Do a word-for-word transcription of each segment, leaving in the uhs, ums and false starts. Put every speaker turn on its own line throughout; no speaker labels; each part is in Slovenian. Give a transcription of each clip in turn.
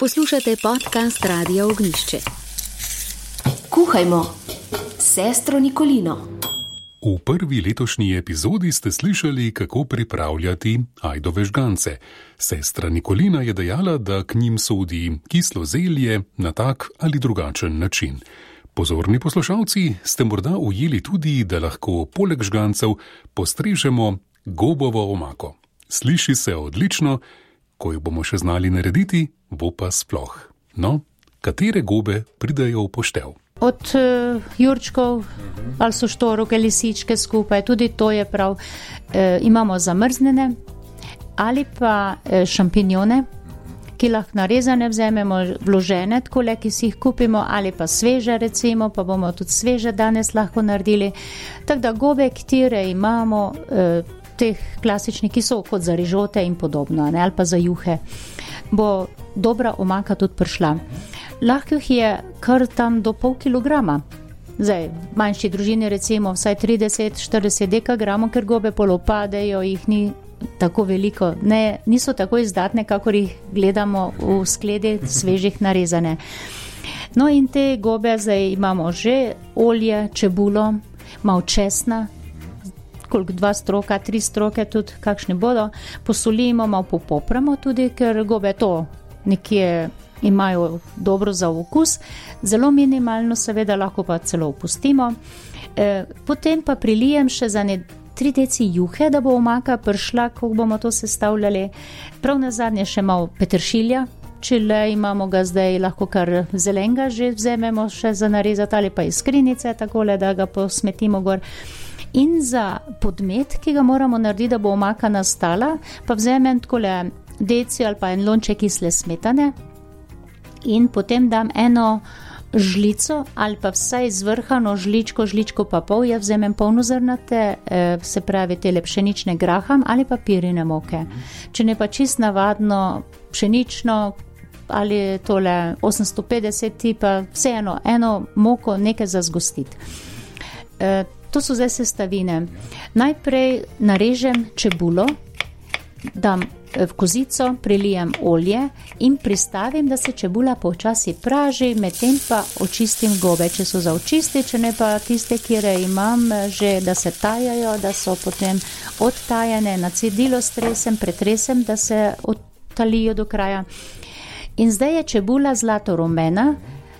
Poslušate podcast Radia Ognjišče.
Kuhajmo s sestro Nikolino.
V prvi letošnji epizodi ste slišali, kako pripravljati ajdove žgance. Sestra Nikolina je dejala, da k njim sodi kislo zelje na tak ali drugačen način. Pozorni poslušalci ste morda ujeli tudi, da lahko poleg žgancev postrežemo gobovo omako. Sliši se odlično, ko jo bomo še znali narediti, bo pa sploh. No, katere gobe pridejo v poštev?
Od uh, jurčkov ali so štoroke, lisičke skupaj, tudi to je prav. E, imamo zamrznjene ali pa e, šampinjone, ki lahko narezane vzememo, vložene, takole, ki si jih kupimo, ali pa sveže recimo, pa bomo tudi sveže danes lahko naredili. Tako da gobe, katere imamo, e, teh klasičnih, ki so kot za rižote in podobno, ne, ali pa za juhe, bo dobra omaka tudi prišla. Lahko jih je kar tam do pol kilograma. Zdaj, manjši družini recimo vsaj trideset do štirideset dekagramov, ker gobe polopadejo, jih ni tako veliko, ne, niso tako izdatne, kakor jih gledamo v skledi svežih narezane. No in te gobe zdaj imamo že olje, čebulo, malo česna, koliko dva stroka, tri stroke tudi kakšni bodo, posolimo, malo popopramo tudi, ker gobe to nekje imajo dobro za okus, zelo minimalno seveda, lahko pa celo opustimo. E, potem pa prilijem še za ne tri deci juhe, da bo omaka prišla, ko bomo to sestavljali. Prav na zadnje še malo peteršilja, čile imamo ga zdaj, lahko kar zelenga že vzememo še za narezati, ali pa iz skrinice, takole, da ga posmetimo gor. In za podmet, ki ga moramo narediti, da bo omaka nastala, pa vzemem takole deci ali pa en lonček kisle smetane, in potem dam eno žlico ali pa vsaj zvrhano žličko, žličko pa pol, jaz vzemem polnozrnate, se pravi tele pšenične graham ali pa pirine moke. Če ne pa čist navadno pšenično ali tole osemsto petdeset tipa, vseeno, eno moko nekaj za zgostiti. E, to so zdaj sestavine. Najprej narežem čebulo, dam v kozico, prilijem olje in pristavim, da se čebula počasi praži, medtem pa očistim gobe, če so za očistiti, če ne pa tiste, kire imam že, da se tajajo, da so potem odtajane, na cedilo stresem, pretresem, da se odtalijo do kraja. In zdaj je čebula zlato rumena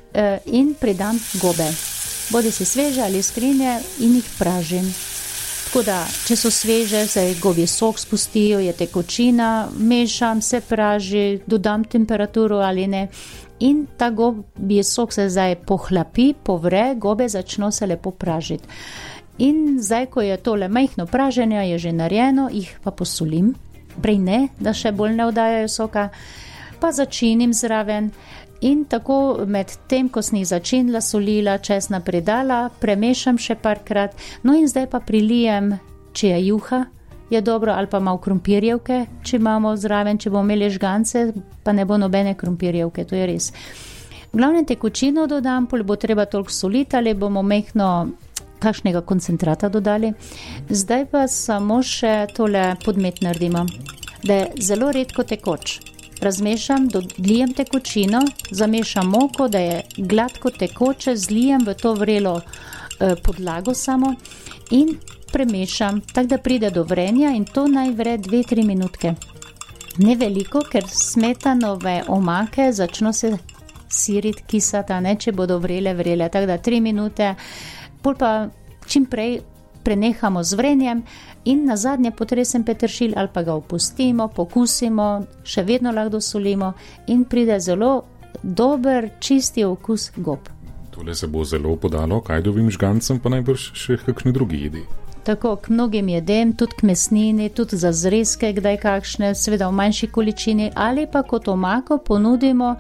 in pridam gobe. Bodi si sveže ali skrinje in jih pražim. Tako da, če so sveže, zdaj gobji sok spustijo, je tekočina, mešam, se praži, dodam temperaturo ali ne. In ta gobji sok se zdaj pohlapi, povre, gobe začno se lepo pražiti. In zdaj, ko je tole majhno praženje, je že narejeno, jih pa posolim. Prej ne, da še bolj ne oddajajo soka, pa začinim zraven. In tako med tem, ko sem jih začinila, solila, česna pridala, premešam še parkrat, no in zdaj pa prilijem, če je juha, je dobro, ali pa malo krompirjevke, če imamo zraven, če bomo imeli žgance, pa ne bo nobene krompirjevke, to je res. V glavnem tekočino dodam, pol bo treba toliko soliti, ali bomo mehno kakšnega koncentrata dodali. Zdaj pa samo še tole podmet naredimo, da je zelo redko tekoč. Razmešam, dodlijem tekočino, zamešam moko, da je gladko tekoče, zlijem v to vrelo eh, podlago samo in premešam, tako da pride do vrenja, in to naj vre dve do tri minutke. Ne veliko, ker smetanove omake začno se siriti, kisati, ne, če bodo vrele, vrele, tako da tri minute, pol pa čim prej prenehamo z vrenjem in na zadnje potresem peteršilj ali pa ga opustimo, pokusimo, še vedno lahko dosolimo in pride zelo dober, čisti okus gob.
Tole se bo zelo podalo k ajdovim žgancem, pa najbrž še kakšni drugi jedi.
Tako, k mnogim jedem, tudi k mesnini, tudi za zrezke, kdaj kakšne, seveda v manjši količini, ali pa kot omako ponudimo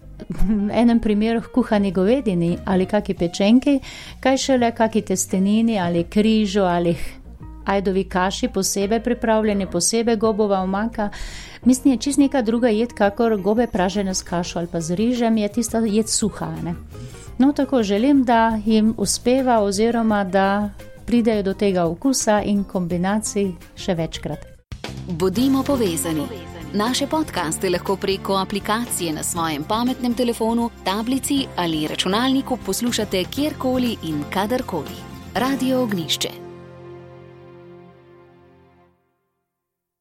v enem primeru kuhani govedini ali kaki pečenki, kaj šele kaki testenini ali križu ali ajdovi kaši, posebej pripravljeni, posebej gobova omaka. Mislim, je čist neka druga jed, kakor gobe pražene s kašo ali pa z rižem, je tista jed suha, ne? No, tako želim, da jim uspeva oziroma da pridejo do tega okusa in kombinacij še večkrat.
Bodimo povezani.
Naše podcaste lahko preko aplikacije na svojem pametnem telefonu, tablici ali računalniku poslušate kjerkoli in kadarkoli. Radio Ognišče.